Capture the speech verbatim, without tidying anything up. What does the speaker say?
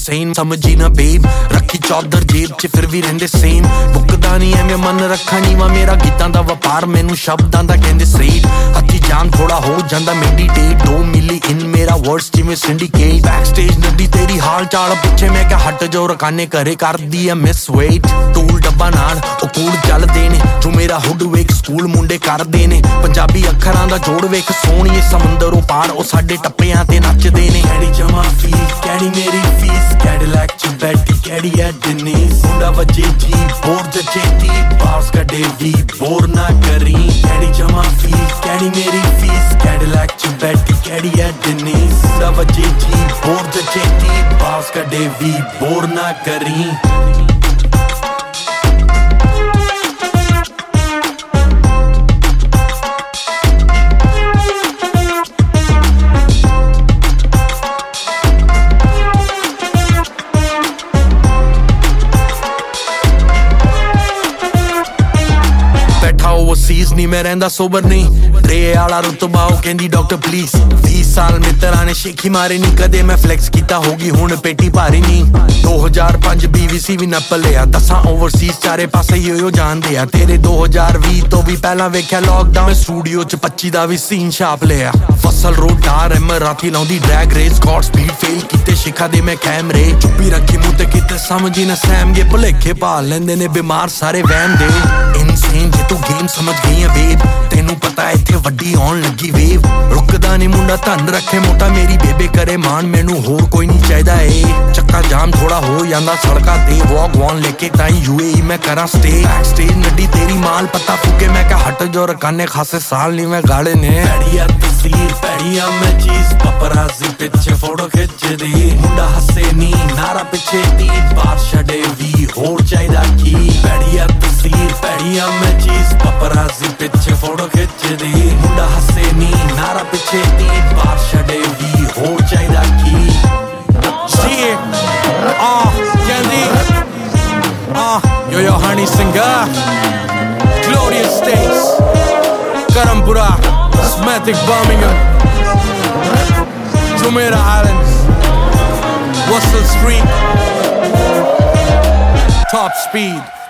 insane ਸਮਝੀ ਨਾ babe ਰੱਖੀ ਚੌਧਰ ਜੇਬ ਚ ਫਿਰ ਵੀ ਰਹਿੰਦੇ same ਬੁੱਕਦਾ ਨਹੀਂ ਐਵੇਂ ਮਨ ਰੱਖਾ ਨੀਵਾ ਮੇਰਾ ਗੀਤਾਂ ਦਾ ਵਪਾਰ ਮੈਨੂੰ ਸ਼ਬਦਾਂ ਦਾ ਕਹਿੰਦੇ ਸੇਡ ਹੱਥੀ ਜਾਮ ਥੋੜਾ ਹੋ ਜਾਂਦਾ ਮੈਡੀਟੇਟ ਦੋ ਮਿਲੀ ਇਨ ਮੇਰਾ ਵਰਡਸ ਜਿਵੇਂ ਸਿੰਡੀਕੇਟ ਬੈਕਸਟੇਜ ਨੱਡੀ ਤੇਰੀ ਹਾਲ ਚਾਲ ਪਿੱਛੇ ਮੈਂ ਕਿਹਾ ਹਟ ਜੋ ਰਕਾਨੇ ਘਰੇ ਕਰਦੀ ਆ ਮਿਸ ਵੇਟ ਟੂਲ ਡੱਬਾ ਨਾਲ ਉਹ ਕੂੜ ਚੱਲਦੇ ਨੇ ਜੋ ਮੇਰਾ ਹੁੱਡ ਵੇਖ ਸਕੂਲ ਮੁੰਡੇ ਕਰਦੇ ਨੇ ਪੰਜਾਬੀ ਅੱਖਰਾਂ ਦਾ ਜੋੜ ਵੇਖ ਸੋਹਣੀਏ ਸਮੁੰਦਰੋਂ ਪਾਰ ਉਹ ਸਾਡੇ ਟੱਪਿਆਂ ਤੇ ਨੱਚਦੇ ਨੇ ਕੈਡੀ ਜਮਾ ਫੀਸ ਕੈਡੀ ਮੇਰੀ ਫੀਸ ਕੈਡਿਲੈਕ ਚ ਬੈਠੀ ਕੈਡੀ ਐ ਡਿਨੀਸ ਮੁੰਡਾ ਵਜੇ ਜੀ ਬੋਰ ਜਚੇਤੀ ਬਾਸ ਕੱਢੇ ਵੀ ਬੋਰ ਨਾ ਕਰੀ ਕੈਡੀ ਜਮਾ ਫੀਸ ਕੈਡੀ ਮੇਰੀ ਫੀਸ ਕੈਡਿਲੈਕ ਚ ਬੈਠੀ ਕੈਡੀ ਐ ਡਿਨੀਸ ਮੁੰਡਾ ਵਜੇ ਜੀ ਬੋਰ ਜਚੇਤੀ ਬਾਸ ਕੱਢੇ ਵੀ ਬੋਰ ਨਾ ਕਰੀ ਸੀਜ਼ ਨਹੀਂ ਮੈਂ ਰਹਿੰਦਾ ਸੋਬਰ ਨਹੀਂ ਰੇ ਵਾਲਾ ਰੁਤਬਾ ਉਹ ਕਹਿੰਦੀ ਡਾਕਟਰ ਪਲੀਜ਼ ਵੀਹ ਸਾਲ ਮਿੱਤਰਾਂ ਨੇ ਸ਼ੇਖੀ ਮਾਰੇ ਨਹੀਂ ਕਦੇ ਮੈਂ ਫਲੈਕਸ ਕੀਤਾ ਹੋਗੀ ਹੁਣ ਪੇਟੀ ਭਾਰੀ ਨਹੀਂ ਦੋ ਹਜ਼ਾਰ ਪੰਜ ਬੀ ਵੀ ਸੀ ਵੀ ਨੱਪ ਲਿਆ ਦਸਾਂ ਓਵਰਸੀਜ਼ ਚਾਰੇ ਪਾਸੇ ਯੋ ਜਾਣਦੇ ਆ ਤੇਰੇ ਦੋ ਹਜ਼ਾਰ ਵੀਹ ਤੋਂ ਵੀ ਪਹਿਲਾਂ ਵੇਖਿਆ ਲੋਕਡਾਊਨ ਸਟੂਡੀਓ ਚ ਪੱਚੀ ਦਾ ਵੀ ਸੀਨ ਛਾਪ ਲਿਆ ਫਸਲ ਰੋਡਾਰ ਐਮਰਾਤੀ ਲਾਉਂਦੀ drag race godspeed fail ਕੀਤੇ ਸ਼ਿਖਾ ਦੇ ਮੈਂ ਕੈਮਰੇ ਚੁੱਪੀ ਰੱਖੀ ਮੂੰਹ ਤੇ ਕਿਤੇ ਸਮਝੀ ਨਾ ਸੈਮਗੇ ਭੁਲੇਖੇ ਭਾਲ ਲੈਂਦੇ ਨੇ ਬਿਮਾਰ ਸਾਰੇ ਵਹਿਮ ਦੇ ਇਨਸੇਨ ਜੇ ਤੂੰ ਗੇਮ ਸਮਝ ਗਈ ਆ ਬੇਬ ਤੈਨੂੰ ਪਤਾ ਇੱਥੇ ਵੱਡੀ ਆਉਣ ਲੱਗੀ ਵੇਵ ਰੁਕਦਾ ਨਹੀਂ ਮੁੰਡਾ ਧੰਨ ਰੱਖੇ ਮੋਟਾ ਮੇਰੀ ਬੇਬੇ ਕਰੇ ਮਾਨ ਮੈਨੂੰ ਹੋਰ ਕੋਈ ਨਹੀਂ ਚਾਹੀਦਾ ਏ ਚੱਕਾ ਜਾਮ ਥੋੜਾ ਹੋ ਜਾਂਦਾ ਸੜਕਾਂ ਤੇ ਵਾਕ ਵਾਨ ਲੈ ਕੇ ਤਾਂ ਯੂਏਈ ਮੈਂ ਕਰਾਂ ਸਟੇ ਬੈਕ ਸਟੇਜ ਨੱਡੀ ਤੇਰੀ ਮਾਲ ਪਤਾ ਫੁਕੇ ਮੈਂ ਕਹਾ ਹਟ ਜੋ ਰਕਾਨੇ ਖਾਸੇ ਸਾਲ ਨਹੀਂ ਮੈਂ ਗਾਲੇ ਨੇ ਪੈੜੀਆ ਤਸਵੀਰ ਪੈੜੀਆ ਮੈਂ ਚੀਜ਼ ਪਪਰਾਜ਼ੀ ਪਿੱਛੇ ਫੋਟੋ ਖਿੱਚਦੀ ਮੁੰਡਾ ਹੱਸੇ ਨਹੀਂ ਨਾਰਾ ਪਿੱਛੇ ਦੀ ਬਾਤ ਛੱਡੇ ਵੀ ਹੋਰ ਚਾਹੀਦਾ ਕੀ ਪੈੜੀਆ ਤਸਵੀਰ ਪੈੜੀਆ ਮੈਂ ਚੀਜ਼ ਪਪਰਾਜ਼ੀ ਪਿੱਛੇ ਫੋਟੋ ਖਿੱਚਦੀ ਮੁੰਡਾ ਹੱਸੇ ਨਹੀਂ ਨਾਰਾ ਪਿੱਛੇ ਦੀ ਬਾਤ ਛੱਡੇ ਵੀ ਹੋਰ ਚਾਹੀਦਾ ਕੀ ਸੀ ਆ ਕਹਿੰਦੀ ਆ yo yo Honey singer glorious status Karampura Smatic Birmingham Jumeirah Islands Russell Street Top Speed